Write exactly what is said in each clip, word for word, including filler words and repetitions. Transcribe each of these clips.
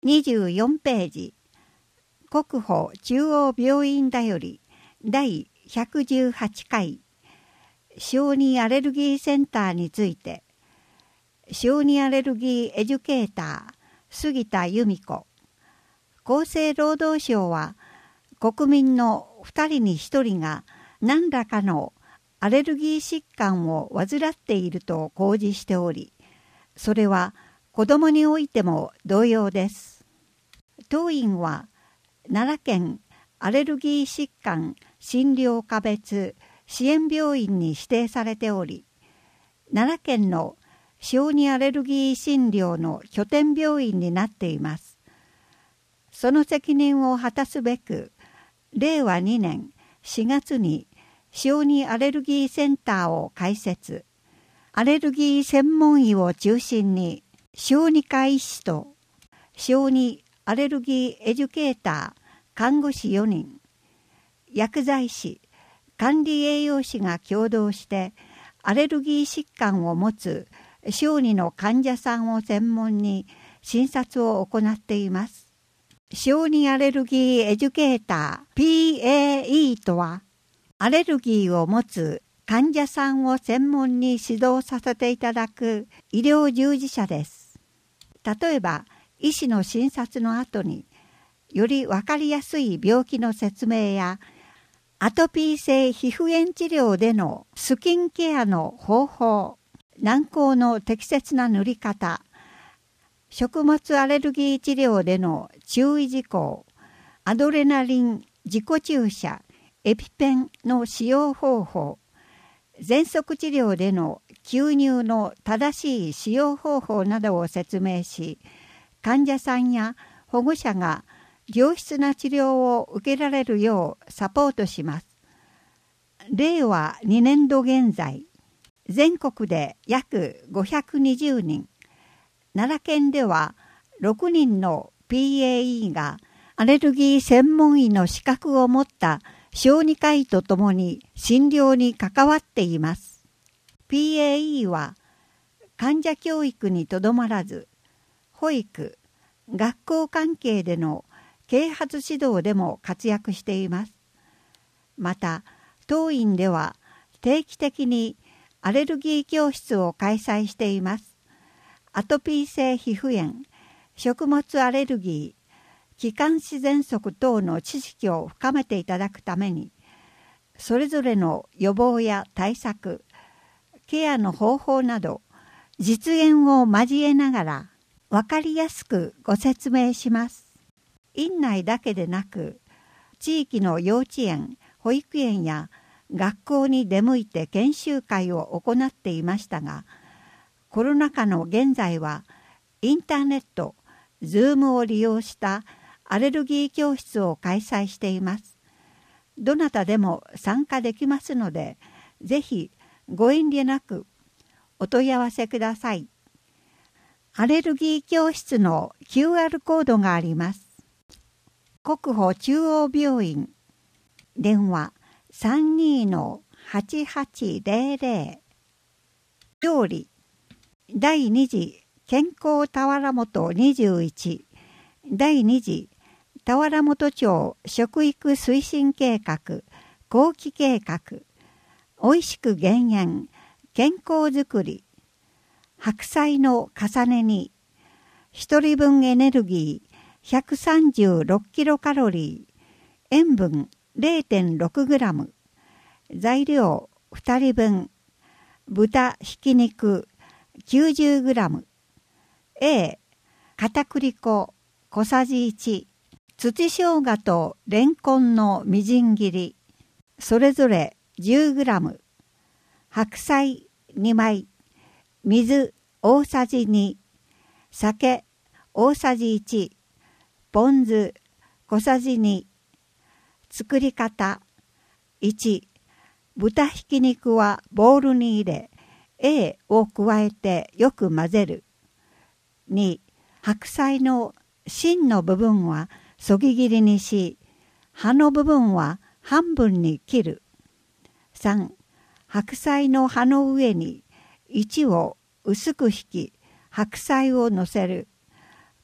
にじゅうよんページ、国保中央病院だよりだいひゃくじゅうはちかい、小児アレルギーセンターについて、小児アレルギーエデュケーター、杉田由美子。厚生労働省は、国民のふたりにひとりが何らかのアレルギー疾患を患っていると公示しており、それは子どもにおいても同様です。当院は奈良県アレルギー疾患診療科別支援病院に指定されており、奈良県の小児アレルギー診療の拠点病院になっています。その責任を果たすべく、れいわにねんしがつに小児アレルギーセンターを開設。アレルギー専門医を中心に、小児科医師と小児アレルギーエデュケーター、看護師よにん、薬剤師、管理栄養士が共同して、アレルギー疾患を持つ小児の患者さんを専門に診察を行っています。小児アレルギーエデュケーター ピーエーイー とは、アレルギーを持つ患者さんを専門に指導させていただく医療従事者です。例えば、医師の診察の後に、よりわかりやすい病気の説明や、アトピー性皮膚炎治療でのスキンケアの方法、軟膏の適切な塗り方、食物アレルギー治療での注意事項、アドレナリン自己注射、エピペンの使用方法、喘息治療での吸入の正しい使用方法などを説明し、患者さんや保護者が良質な治療を受けられるようサポートします。れいわにねんど現在、全国で約ごひゃくにじゅうにん、奈良県ではろくにんの ピーエーイー がアレルギー専門医の資格を持った小児科医とともに診療に関わっています。ピーエーイー は患者教育にとどまらず、保育、学校関係での啓発指導でも活躍しています。また、当院では定期的にアレルギー教室を開催しています。アトピー性皮膚炎、食物アレルギー、気管支喘息等の知識を深めていただくために、それぞれの予防や対策、ケアの方法など、実演を交えながら分かりやすくご説明します。院内だけでなく、地域の幼稚園、保育園や学校に出向いて研修会を行っていましたが、コロナ禍の現在はインターネット、Zoom を利用したアレルギー教室を開催しています。どなたでも参加できますので、ぜひご遠慮なくお問い合わせください。アレルギー教室の キューアール コードがあります。国保中央病院、電話 さんにーのはちはちぜろぜろ、料理だいに次健康田原本にじゅういち、だいに次田原本町食育推進計画後期計画、おいしく減塩健康づくり、白菜の重ね煮、一人分エネルギーひゃくさんじゅうろくキロカロリー、塩分 れいてんろくグラム、材料ふたりぶん、豚ひき肉きゅうじゅうグラム、A、片栗粉小さじいち、土生姜とレンコンのみじん切り、それぞれじゅうグラム、白菜にまい、水大さじに、酒大さじいち、ポン酢小さじに。作り方いち、豚ひき肉はボウルに入れ、A を加えてよく混ぜる。に、白菜の芯の部分はそぎ切りにし、葉の部分は半分に切る。さん、白菜の葉の上にいちを薄く引き、白菜を乗せる。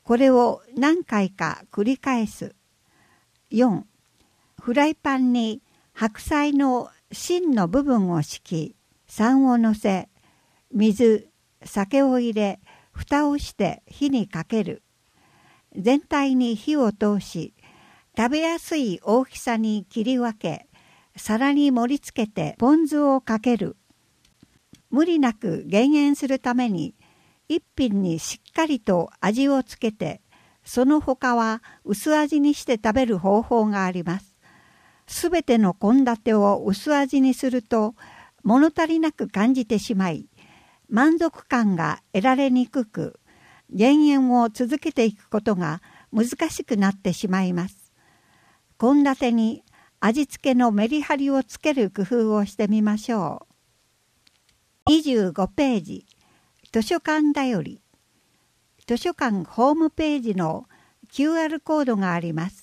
これを何回か繰り返す。よん、フライパンに白菜の芯の部分を敷き、酸をのせ、水、酒を入れ、蓋をして火にかける。全体に火を通し、食べやすい大きさに切り分け、皿に盛り付けてポン酢をかける。無理なく減塩するために、一品にしっかりと味をつけて、その他は薄味にして食べる方法があります。すべての献立を薄味にすると、物足りなく感じてしまい、満足感が得られにくく、減塩を続けていくことが難しくなってしまいます。献立に味付けのメリハリをつける工夫をしてみましょう。にじゅうごページ、図書館だより。図書館ホームページの キューアール コードがあります。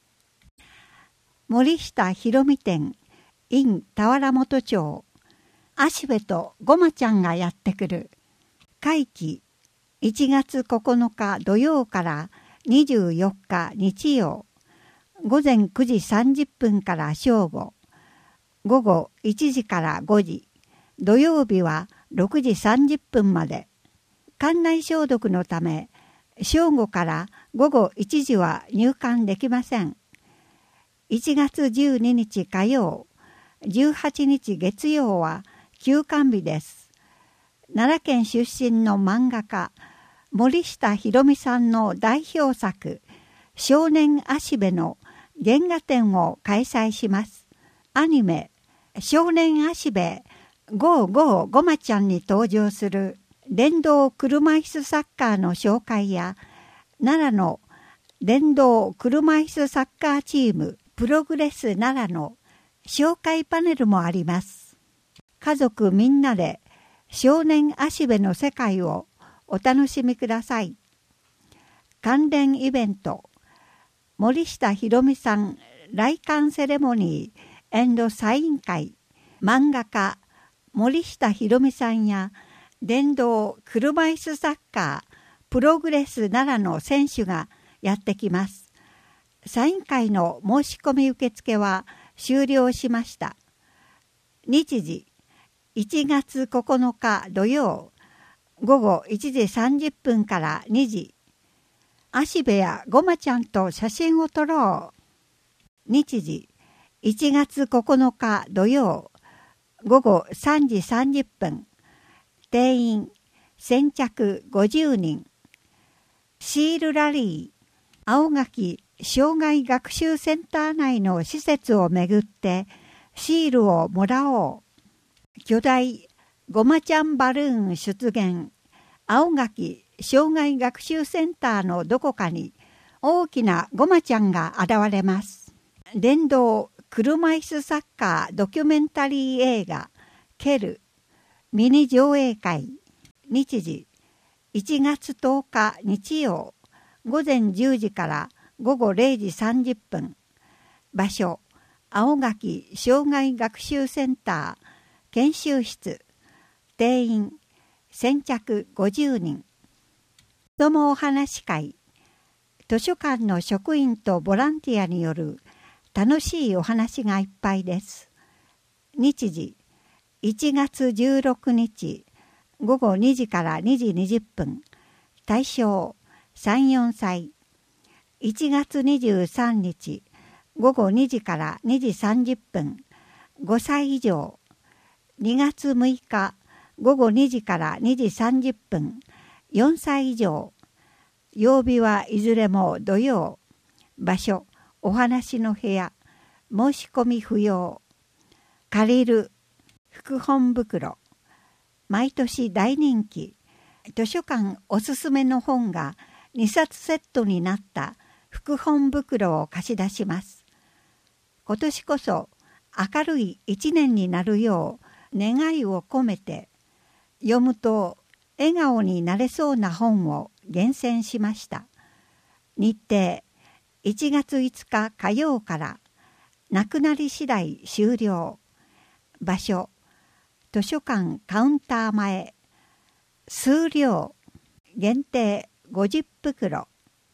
森下ひろみ店 in 田原本町。芦部とごまちゃんがやってくる。会期いちがつここのか土曜からにじゅうよっか日曜。午前くじさんじゅっぷんから正午。午後いちじからごじ。土曜日はろくじさんじゅっぷんまで。館内消毒のため、正午から午後いちじは入館できません。いちがつじゅうににち火曜、じゅうはちにち月曜は休館日です。奈良県出身の漫画家、森下ひろみさんの代表作、少年芦部の原画展を開催します。アニメ、少年芦部ゴーゴーごまちゃんに登場する電動車椅子サッカーの紹介や、奈良の電動車椅子サッカーチームプログレス奈良の紹介パネルもあります。家族みんなで少年芦部の世界をお楽しみください。関連イベント、森下ひろみさん来館セレモニー&サイン会、漫画家森下ひろみさんや電動車椅子サッカープログレス奈良の選手がやってきます。サイン会の申し込み受付は終了しました。日時いちがつここのか土曜、午後いちじさんじゅっぷんからにじ。芦部やごまちゃんと写真を撮ろう。日時いちがつここのか土曜、午後さんじさんじゅっぷん。定員先着ごじゅうにん。シールラリー。青垣障害学習センター内の施設をめぐってシールをもらおう。巨大ごまちゃんバルーン出現。青垣障害学習センターのどこかに大きなごまちゃんが現れます。電動車椅子サッカードキュメンタリー映画ケルミニ上映会。日時いちがつとおか日曜、午前じゅうじから午後れいじさんじゅっぷん。場所青垣障害学習センター研修室。定員先着ごじゅうにん。子どもお話会。図書館の職員とボランティアによる楽しいお話がいっぱいです。日時いちがつじゅうろくにち午後にじからにじにじゅっぷん。対象さん、よんさい。いちがつにじゅうさんにち午後にじからにじさんじゅっぷん。ごさい以上。にがつむいか午後にじからにじさんじゅっぷん。よんさい以上。曜日はいずれも土曜。場所お話の部屋。申し込み不要。借りる副本袋。毎年大人気。図書館おすすめの本がにさつセットになった副本袋を貸し出します。今年こそ明るい一年になるよう願いを込めて、読むと笑顔になれそうな本を厳選しました。日程いちがついつか火曜から、なくなり次第終了。場所図書館カウンター前。数量限定ごじゅっぷくろ。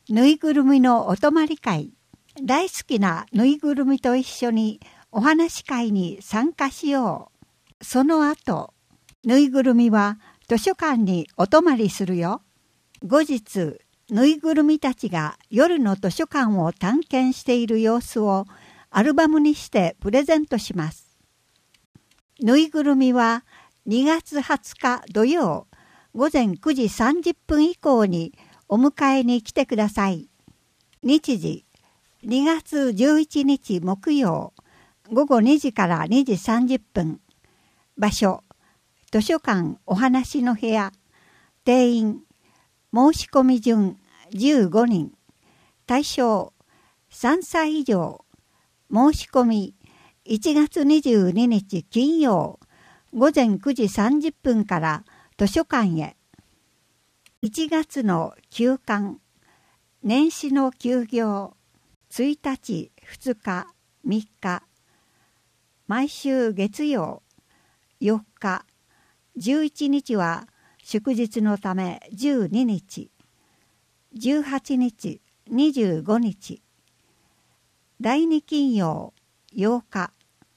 ぬいぐるみのお泊まり会。大好きなぬいぐるみと一緒にお話し会に参加しよう。その後、ぬいぐるみは図書館にお泊まりするよ。後日、ぬいぐるみたちが夜の図書館を探検している様子をアルバムにしてプレゼントします。ぬいぐるみはにがつはつか土曜午前くじさんじゅっぷん以降にお迎えに来てください。日時、にがつじゅういちにち木曜、ごごにじからにじさんじゅっぷん。場所、図書館お話の部屋。定員、申し込み順じゅうごにん。対象、さんさい以上。申し込み、いちがつにじゅうににち金曜、ごぜんくじさんじゅっぷんから図書館へ。いちがつの休館、年始の休業、ついたち、ふつか、みっか、毎週月曜、よっか、じゅういちにちは祝日のためじゅうににち、じゅうはちにち、にじゅうごにち、だいに金曜、ようか。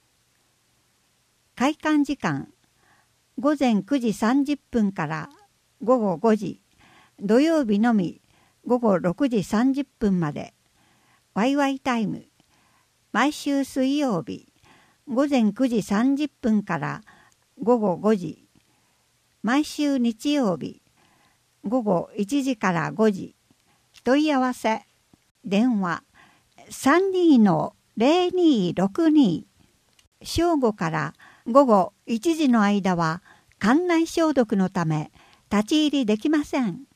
開館時間、ごぜんくじさんじゅっぷんからごごごじ、土曜日のみごごろくじさんじゅっぷんまで。ワイワイタイム、毎週水曜日、ごぜんくじさんじゅっぷんからごごごじ、毎週日曜日、ごごいちじからごじ。問い合わせ、電話、さんにーのぜろにーろくに。正午からごごいちじの間は館内消毒のため立ち入りできません。